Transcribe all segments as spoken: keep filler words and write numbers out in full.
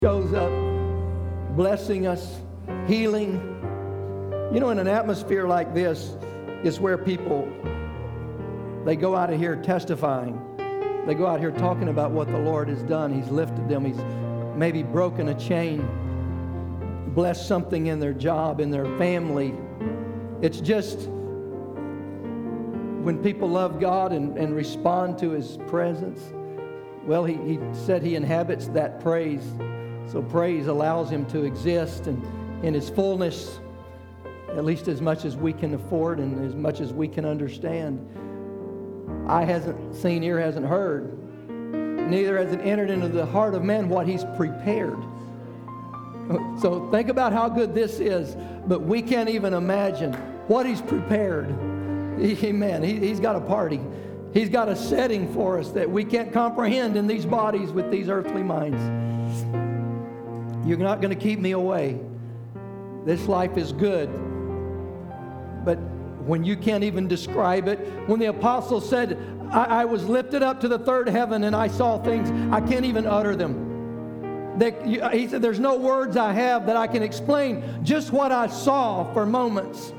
shows up blessing us, healing. You know, in an atmosphere like this is where people, they go out of here testifying. They go out here talking about what the Lord has done. He's lifted them. He's maybe broken a chain, blessed something in their job, in their family. It's just when people love God and, and respond to His presence, well, he, he said He inhabits that praise. So praise allows Him to exist and in His fullness, at least as much as we can afford and as much as we can understand. Eye hasn't seen, ear hasn't heard, neither has it entered into the heart of man what He's prepared. So think about how good this is, but we can't even imagine what He's prepared. Amen. He, he's got a party. He's got a setting for us that we can't comprehend in these bodies with these earthly minds. You're not going to keep me away. This life is good. But when you can't even describe it, when the apostle said, I, I was lifted up to the third heaven and I saw things, I can't even utter them. They, you, he said, there's no words I have that I can explain just what I saw for moments.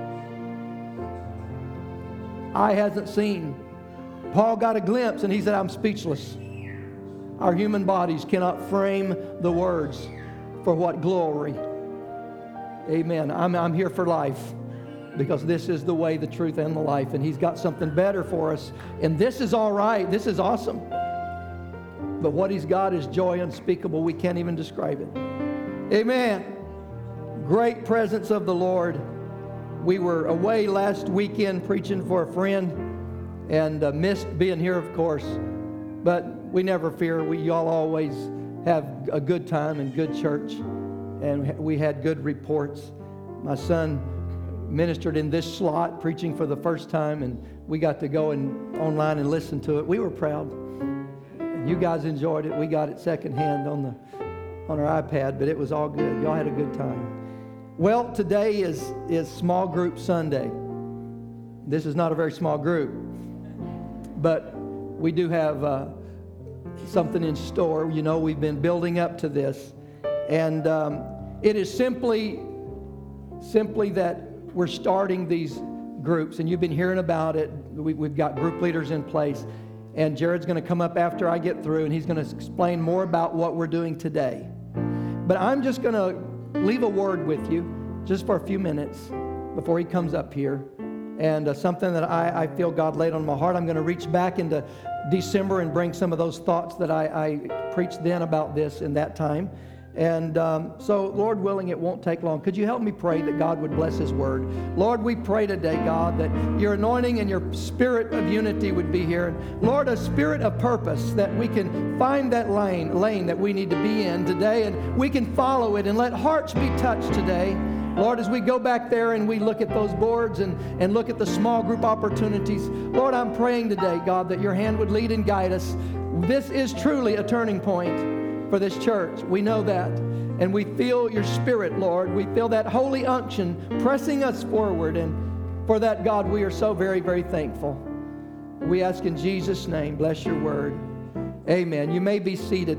Eye hasn't seen. Paul got a glimpse and he said, I'm speechless. Our human bodies cannot frame the words for what glory. Amen. I'm, I'm here for life because this is the way, the truth, and the life. And He's got something better for us. And this is all right. This is awesome. But what He's got is joy unspeakable. We can't even describe it. Amen. Great presence of the Lord. We were away last weekend preaching for a friend and uh, missed being here, of course. But we never fear. We y'all always have a good time and good church. And we had good reports. My son ministered in this slot, preaching for the first time, and we got to go and online and listen to it. We were proud. And you guys enjoyed it. We got it secondhand on the on our iPad, but it was all good. Y'all had a good time. Well, today is, is Small Group Sunday. This is not a very small group, but we do have uh, something in store. You know, we've been building up to this, and um, it is simply, simply that we're starting these groups, and you've been hearing about it. We, we've got group leaders in place, and Jared's going to come up after I get through, and he's going to explain more about what we're doing today. But I'm just going to leave a word with you just for a few minutes before he comes up here. And uh, something that I, I feel God laid on my heart. I'm going to reach back into December and bring some of those thoughts that I, I preached then about this in that time. And um, so, Lord willing, it won't take long. Could you help me pray that God would bless His word? Lord, we pray today, God, that your anointing and your spirit of unity would be here. And Lord, a spirit of purpose, that we can find that lane, lane that we need to be in today, and we can follow it and let hearts be touched today. Lord, as we go back there and we look at those boards and, and look at the small group opportunities, Lord, I'm praying today, God, that your hand would lead and guide us. This is truly a turning point for this church. We know that. And we feel your spirit, Lord. We feel that holy unction pressing us forward. And for that, God, we are so very, very thankful. We ask in Jesus' name, bless your word. Amen. You may be seated.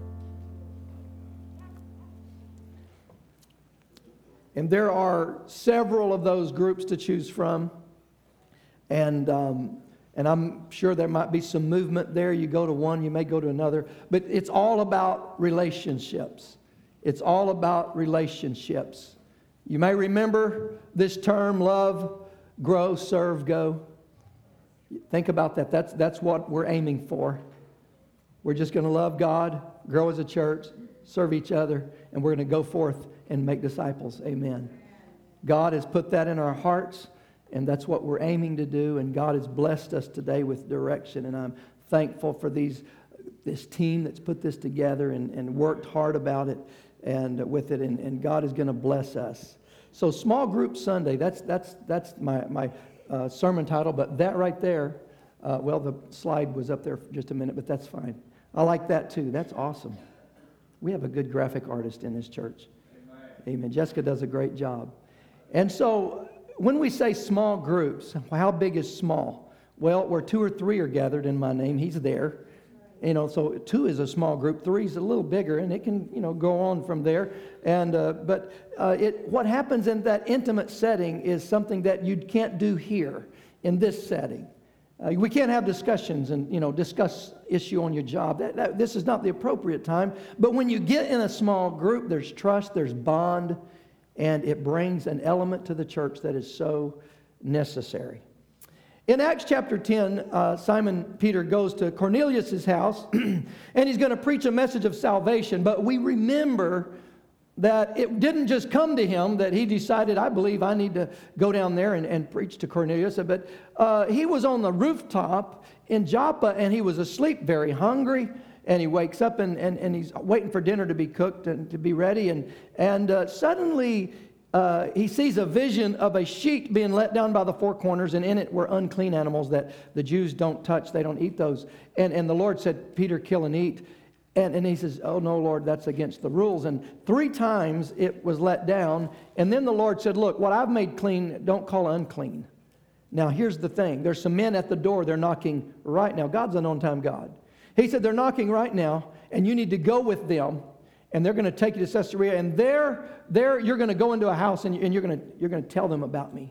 And there are several of those groups to choose from. And um, and I'm sure there might be some movement there. You go to one, you may go to another. But it's all about relationships. It's all about relationships. You may remember this term, love, grow, serve, go. Think about that. That's, that's what we're aiming for. We're just going to love God, grow as a church, serve each other, and we're going to go forth and make disciples. Amen. God has put that in our hearts, and that's what we're aiming to do. And God has blessed us today with direction. And I'm thankful for these this team that's put this together and, and worked hard about it and with it. And, and God is going to bless us. So Small Group Sunday, that's that's that's my, my uh, sermon title. But that right there, uh, well, the slide was up there for just a minute, but that's fine. I like that too. That's awesome. We have a good graphic artist in this church. Amen. Amen. Jessica does a great job. And so when we say small groups, how big is small? Well, where two or three are gathered in my name, He's there. You know, so two is a small group, three is a little bigger, and it can, you know, go on from there. And uh, but uh, it what happens in that intimate setting is something that you can't do here in this setting. Uh, we can't have discussions and, you know, discuss issue on your job. That, that, this is not the appropriate time. But when you get in a small group, there's trust, there's bond, and it brings an element to the church that is so necessary. In Acts chapter ten, uh, Simon Peter goes to Cornelius' house, and he's going to preach a message of salvation. But we remember that it didn't just come to him that he decided, I believe I need to go down there and, and preach to Cornelius. But uh, he was on the rooftop in Joppa, and he was asleep, very hungry. And he wakes up, and, and, and he's waiting for dinner to be cooked and to be ready. And, and uh, suddenly uh, he sees a vision of a sheet being let down by the four corners, and in it were unclean animals that the Jews don't touch. They don't eat those. And, and the Lord said, Peter, kill and eat. And, and he says, oh, no, Lord, that's against the rules. And three times it was let down. And then the Lord said, look, what I've made clean, don't call unclean. Now, here's the thing. There's some men at the door. They're knocking right now. God's an on-time God. He said, they're knocking right now, and you need to go with them. And they're going to take you to Caesarea. And there, there you're going to go into a house, and, and you're going to you're going to tell them about me.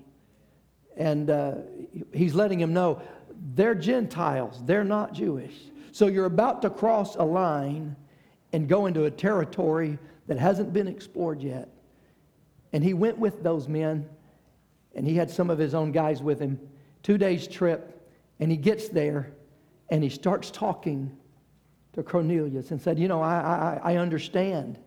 And uh, he's letting him know, they're Gentiles. They're not Jewish. So you're about to cross a line and go into a territory that hasn't been explored yet. And he went with those men, and he had some of his own guys with him. Two days trip, and he gets there, and he starts talking to Cornelius and said, you know, I, I, I understand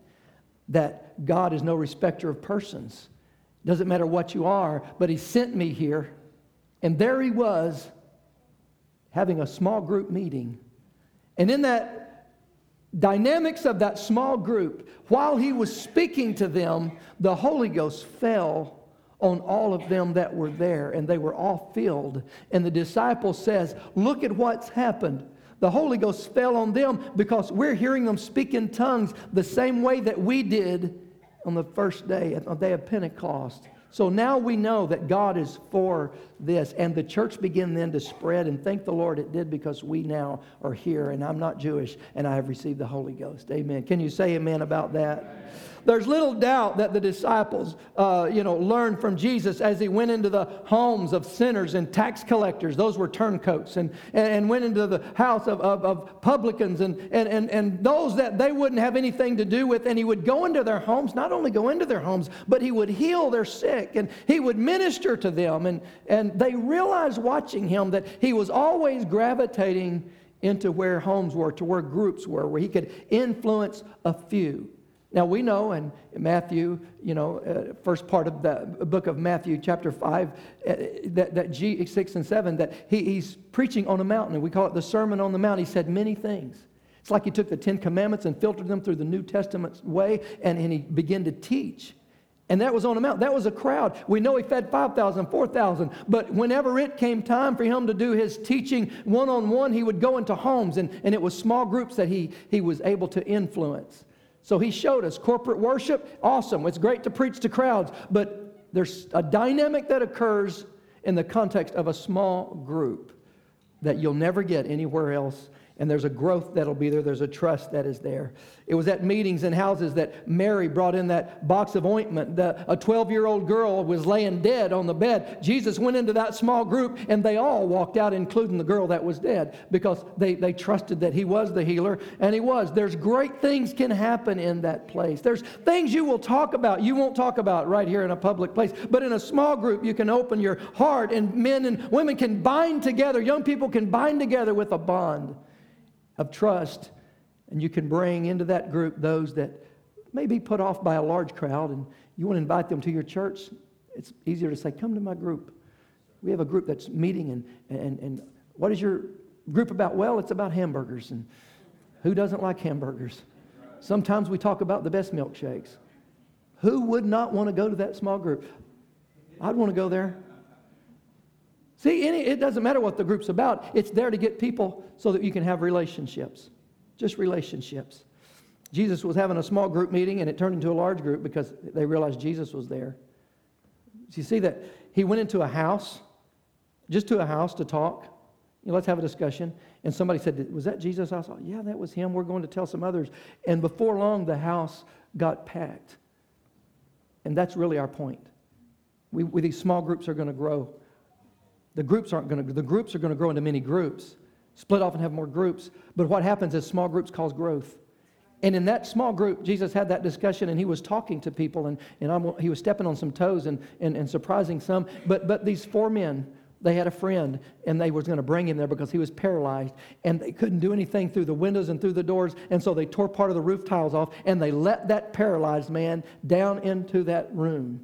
that God is no respecter of persons. Doesn't matter what you are, but he sent me here. And there he was having a small group meeting. And in that dynamics of that small group, while he was speaking to them, the Holy Ghost fell on all of them that were there, and they were all filled. And the disciple says, look at what's happened. The Holy Ghost fell on them because we're hearing them speak in tongues the same way that we did on the first day, on the day of Pentecost. So now we know that God is for this. And the church began then to spread, and thank the Lord it did, because we now are here, and I'm not Jewish, and I have received the Holy Ghost. Amen. Can you say amen about that? There's little doubt that the disciples, uh, you know, learned from Jesus as he went into the homes of sinners and tax collectors. Those were turncoats. And, and went into the house of, of, of publicans and, and, and, and those that they wouldn't have anything to do with. And he would go into their homes, not only go into their homes, but he would heal their sick. And he would minister to them. And, and they realized watching him that he was always gravitating into where homes were, to where groups were, where he could influence a few. Now, we know in Matthew, you know, uh, first part of the book of Matthew, chapter five, uh, that, that G six and seven, that he, he's preaching on a mountain, and we call it the Sermon on the Mount. He said many things. It's like he took the Ten Commandments and filtered them through the New Testament way, and, and he began to teach. And that was on a mountain. That was a crowd. We know he fed five thousand, four thousand. But whenever it came time for him to do his teaching one-on-one, he would go into homes, and, and it was small groups that he, he was able to influence. So he showed us corporate worship, awesome. It's great to preach to crowds, but there's a dynamic that occurs in the context of a small group that you'll never get anywhere else. And there's a growth that'll be there. There's a trust that is there. It was at meetings and houses that Mary brought in that box of ointment. The, a twelve-year-old girl was laying dead on the bed. Jesus went into that small group, and they all walked out, including the girl that was dead, because they, they trusted that he was the healer, and he was. There's great things can happen in that place. There's things you will talk about, you won't talk about right here in a public place. But in a small group, you can open your heart, and men and women can bind together. Young people can bind together with a bond of trust, and you can bring into that group those that may be put off by a large crowd, and you want to invite them to your church. It's easier to say, come to my group. We have a group that's meeting, and, and, and what is your group about? Well, it's about hamburgers, and who doesn't like hamburgers? Sometimes we talk about the best milkshakes. Who would not want to go to that small group? I'd want to go there. See, any, it doesn't matter what the group's about. It's there to get people so that you can have relationships. Just relationships. Jesus was having a small group meeting, and it turned into a large group because they realized Jesus was there. So you see that he went into a house, just to a house to talk. You know, let's have a discussion. And somebody said, was that Jesus? I thought, yeah, that was him. We're going to tell some others. And before long, the house got packed. And that's really our point. We, we these small groups are going to grow. The groups aren't going to. The groups are going to grow into many groups, split off and have more groups. But what happens is small groups cause growth. And in that small group, Jesus had that discussion, and he was talking to people, and, and I'm, he was stepping on some toes and, and, and surprising some. But but these four men, they had a friend, and they was going to bring him there because he was paralyzed, and they couldn't do anything through the windows and through the doors, and so they tore part of the roof tiles off, and they let that paralyzed man down into that room.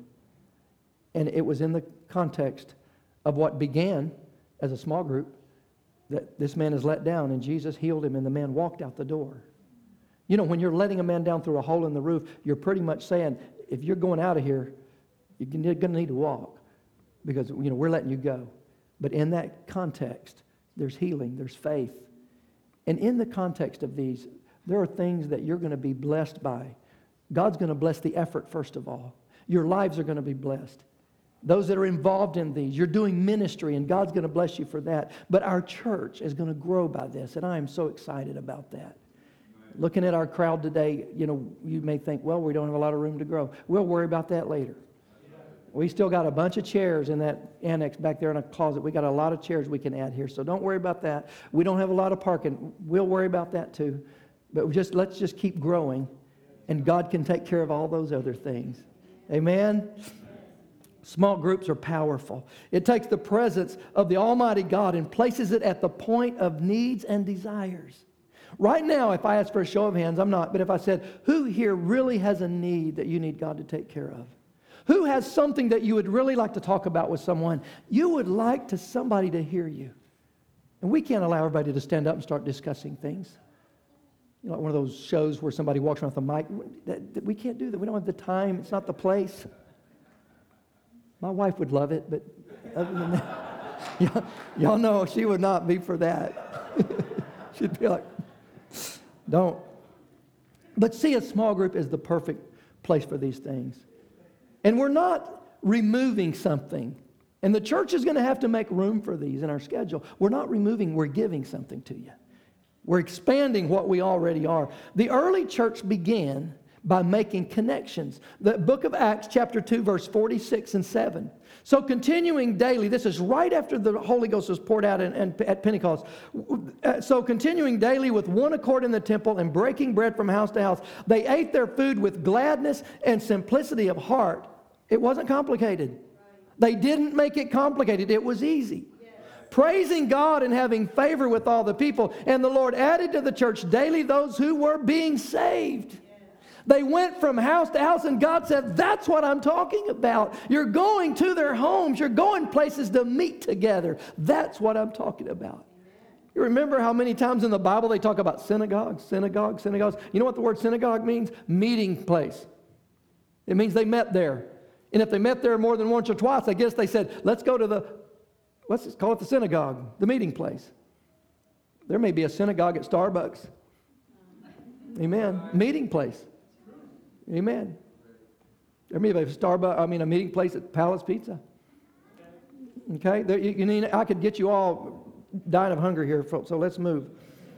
And it was in the context of what began as a small group that this man is let down, and Jesus healed him, and the man walked out the door. You know, when you're letting a man down through a hole in the roof, you're pretty much saying, if you're going out of here, you're going to need to walk because, you know, we're letting you go. But in that context, there's healing, there's faith. And in the context of these, there are things that you're going to be blessed by. God's going to bless the effort, first of all. Your lives are going to be blessed. Those that are involved in these, you're doing ministry, and God's going to bless you for that. But our church is going to grow by this, and I am so excited about that. Looking at our crowd today, you know, you may think, well, we don't have a lot of room to grow. We'll worry about that later. We still got a bunch of chairs in that annex back there in a closet. We got a lot of chairs we can add here, so don't worry about that. We don't have a lot of parking. We'll worry about that too. But just let's just keep growing, and God can take care of all those other things. Amen? Small groups are powerful. It takes the presence of the Almighty God and places it at the point of needs and desires. Right now, if I ask for a show of hands, I'm not, but if I said, who here really has a need that you need God to take care of? Who has something that you would really like to talk about with someone? You would like to somebody to hear you. And we can't allow everybody to stand up and start discussing things. You know, like one of those shows where somebody walks around with a mic. That, that, we can't do that. We don't have the time. It's not the place. My wife would love it, but other than that, y'all, y'all know she would not be for that. She'd be like, don't. But see, a small group is the perfect place for these things. And we're not removing something. And the church is going to have to make room for these in our schedule. We're not removing, we're giving something to you. We're expanding what we already are. The early church began by making connections. The book of Acts, chapter two, verse forty-six and seven. So continuing daily, this is right after the Holy Ghost was poured out in, in, at Pentecost. So continuing daily with one accord in the temple and breaking bread from house to house, they ate their food with gladness and simplicity of heart. It wasn't complicated. They didn't make it complicated. It was easy. Praising God and having favor with all the people. And the Lord added to the church daily those who were being saved. They went from house to house, and God said, that's what I'm talking about. You're going to their homes. You're going places to meet together. That's what I'm talking about. You remember how many times in the Bible they talk about synagogues, synagogues, synagogues? You know what the word synagogue means? Meeting place. It means they met there. And if they met there more than once or twice, I guess they said, let's go to the, let's call it the synagogue, the meeting place. There may be a synagogue at Starbucks. Amen. Meeting place. Amen. There may be a Starbucks, I mean, a meeting place at Palace Pizza. Okay? There, you, you need, I could get you all dying of hunger here, folks, so let's move.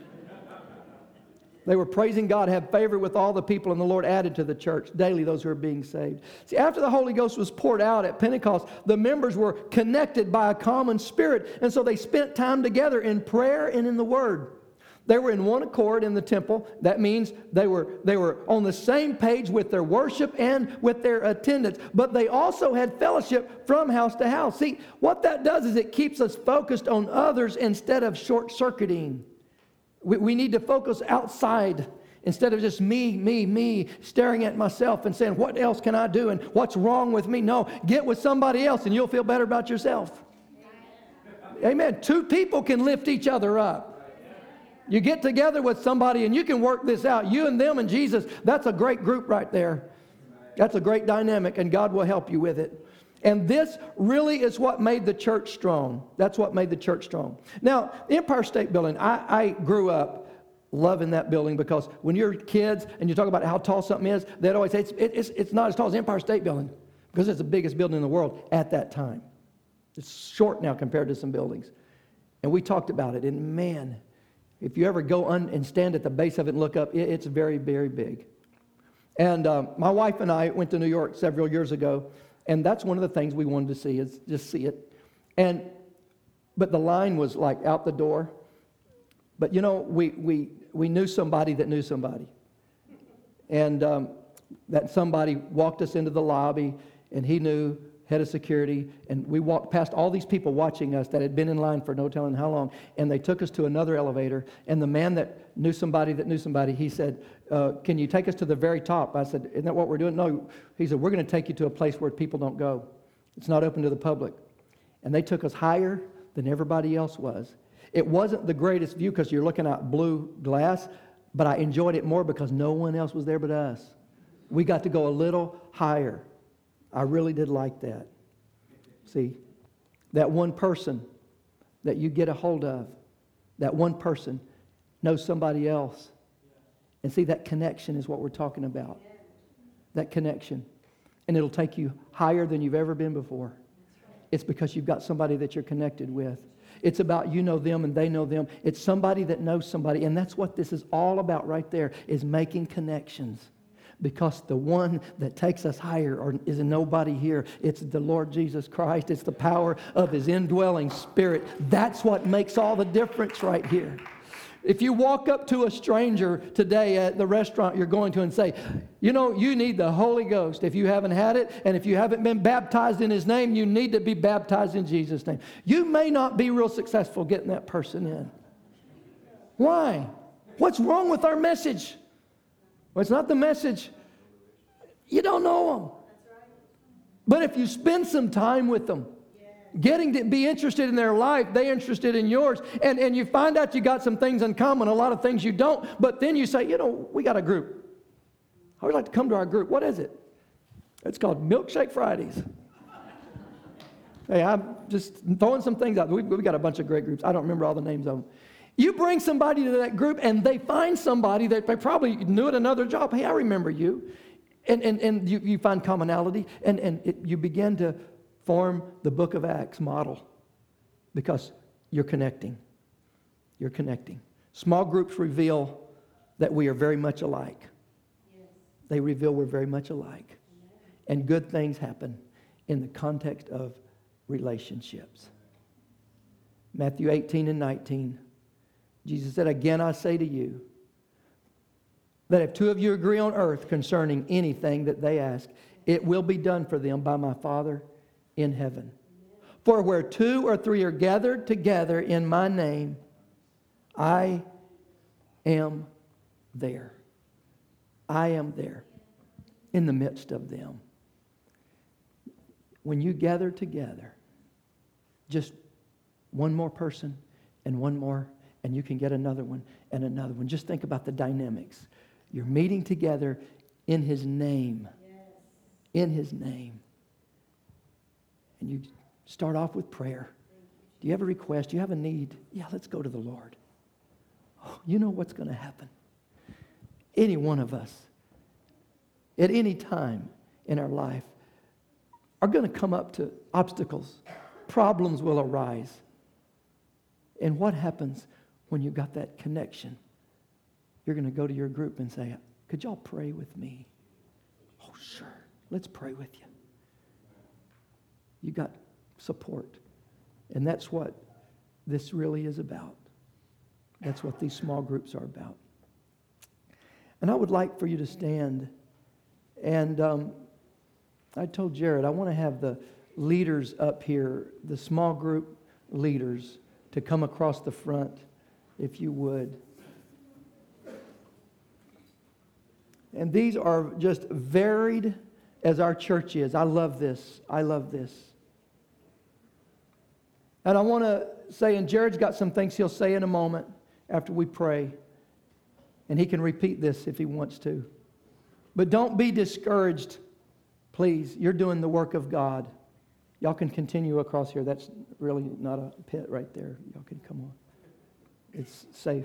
They were praising God, had favor with all the people, and the Lord added to the church daily those who are being saved. See, after the Holy Ghost was poured out at Pentecost, the members were connected by a common spirit, and so they spent time together in prayer and in the Word. They were in one accord in the temple. That means they were, they were on the same page with their worship and with their attendance. But they also had fellowship from house to house. See, what that does is it keeps us focused on others instead of short-circuiting. We, we need to focus outside instead of just me, me, me, staring at myself and saying, what else can I do and what's wrong with me? No, get with somebody else and you'll feel better about yourself. Amen. Two people can lift each other up. You get together with somebody and you can work this out. You and them and Jesus, that's a great group right there. That's a great dynamic, and God will help you with it. And this really is what made the church strong. That's what made the church strong. Now, Empire State Building, I, I grew up loving that building because when you're kids and you talk about how tall something is, they'd always say, it's, it's, it's not as tall as Empire State Building because it's the biggest building in the world at that time. It's short now compared to some buildings. And we talked about it. And man, if you ever go un- and stand at the base of it and look up, it, it's very, very big. And um, my wife and I went to New York several years ago, and that's one of the things we wanted to see, is just see it. And but the line was like out the door. But you know, we we we knew somebody that knew somebody, and um, that somebody walked us into the lobby, and he knew head of security, and we walked past all these people watching us that had been in line for no telling how long, and they took us to another elevator, and the man that knew somebody that knew somebody, he said, uh, can you take us to the very top? I said, isn't that what we're doing? No. He said, we're going to take you to a place where people don't go. It's not open to the public. And they took us higher than everybody else was. It wasn't the greatest view because you're looking at blue glass, but I enjoyed it more because no one else was there but us. We got to go a little higher. I really did like that. See, that one person that you get a hold of, that one person knows somebody else. And see, that connection is what we're talking about. That connection. And it'll take you higher than you've ever been before. It's because you've got somebody that you're connected with. It's about you know them and they know them. It's somebody that knows somebody. And that's what this is all about right there, is making connections. Because the one that takes us higher or is a nobody here. It's the Lord Jesus Christ. It's the power of His indwelling Spirit. That's what makes all the difference right here. If you walk up to a stranger today at the restaurant you're going to and say, you know, you need the Holy Ghost. If you haven't had it, and if you haven't been baptized in His name, you need to be baptized in Jesus' name. You may not be real successful getting that person in. Why? What's wrong with our message? Well, it's not the message. You don't know them. But if you spend some time with them, getting to be interested in their life, they're interested in yours, and, and you find out you got some things in common, a lot of things you don't, but then you say, you know, we got a group. I would like to come to our group. What is it? It's called Milkshake Fridays. Hey, I'm just throwing some things out. We, we got a bunch of great groups. I don't remember all the names of them. You bring somebody to that group, and they find somebody that they probably knew at another job. Hey, I remember you. And and, and you, you find commonality, and, and it, you begin to form the book of Acts model because you're connecting. You're connecting. Small groups reveal that we are very much alike. Yes. They reveal we're very much alike. Amen. And good things happen in the context of relationships. Matthew eighteen and nineteen. Jesus said, again I say to you, that if two of you agree on earth concerning anything that they ask, it will be done for them by my Father in heaven. For where two or three are gathered together in my name, I am there. I am there in the midst of them. When you gather together, just one more person and one more, and you can get another one and another one. Just think about the dynamics. You're meeting together in His name. Yes. In His name. And you start off with prayer. Do you have a request? Do you have a need? Yeah, let's go to the Lord. Oh, you know what's going to happen. Any one of us, at any time in our life, are going to come up to obstacles. Problems will arise. And what happens when you've got that connection? You're going to go to your group and say, could y'all pray with me? Oh, sure. Let's pray with you. You got support. And that's what this really is about. That's what these small groups are about. And I would like for you to stand. And um, I told Jared, I want to have the leaders up here, the small group leaders, to come across the front, if you would. And these are just varied as our church is. I love this. I love this. And I want to say, and Jared's got some things he'll say in a moment after we pray. And he can repeat this if he wants to. But don't be discouraged, please. You're doing the work of God. Y'all can continue across here. That's really not a pit right there. Y'all can come on. It's safe.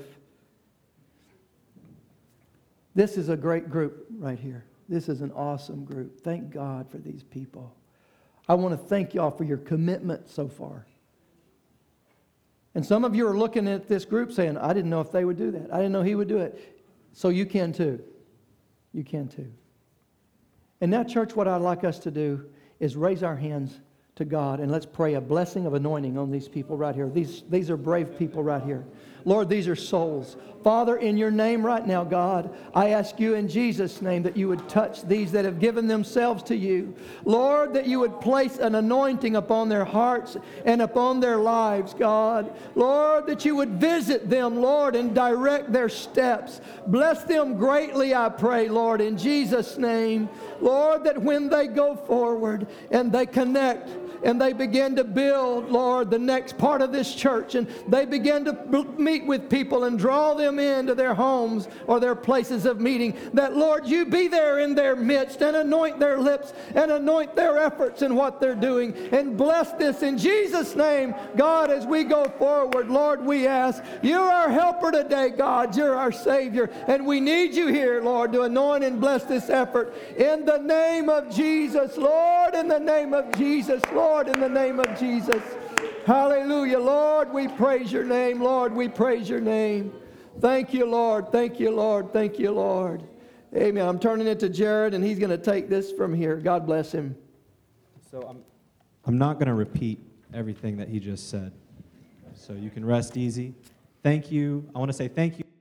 This is a great group right here. This is an awesome group. Thank God for these people. I want to thank y'all for your commitment so far. And some of you are looking at this group saying, I didn't know if they would do that. I didn't know he would do it. So you can too. You can too. And now, church, what I'd like us to do is raise our hands to God and let's pray a blessing of anointing on these people right here. These, these are brave people right here. Lord, these are souls. Father, in your name right now, God, I ask you in Jesus' name that you would touch these that have given themselves to you. Lord, that you would place an anointing upon their hearts and upon their lives, God. Lord, that you would visit them, Lord, and direct their steps. Bless them greatly, I pray, Lord, in Jesus' name. Lord, that when they go forward and they connect and they begin to build, Lord, the next part of this church, and they begin to meet with people and draw them into their homes or their places of meeting, that, Lord, you be there in their midst and anoint their lips and anoint their efforts in what they're doing, and bless this in Jesus' name. God, as we go forward, Lord, we ask, you're our helper today, God. You're our Savior, and we need you here, Lord, to anoint and bless this effort in the name of Jesus, Lord, in the name of Jesus, Lord. Lord, in the name of Jesus. Hallelujah. Lord, we praise your name. Lord, we praise your name. Thank you, Lord. Thank you, Lord. Thank you, Lord. Amen. I'm turning it to Jared, and he's going to take this from here. God bless him. So I'm, I'm not going to repeat everything that he just said. So you can rest easy. Thank you. I want to say thank you.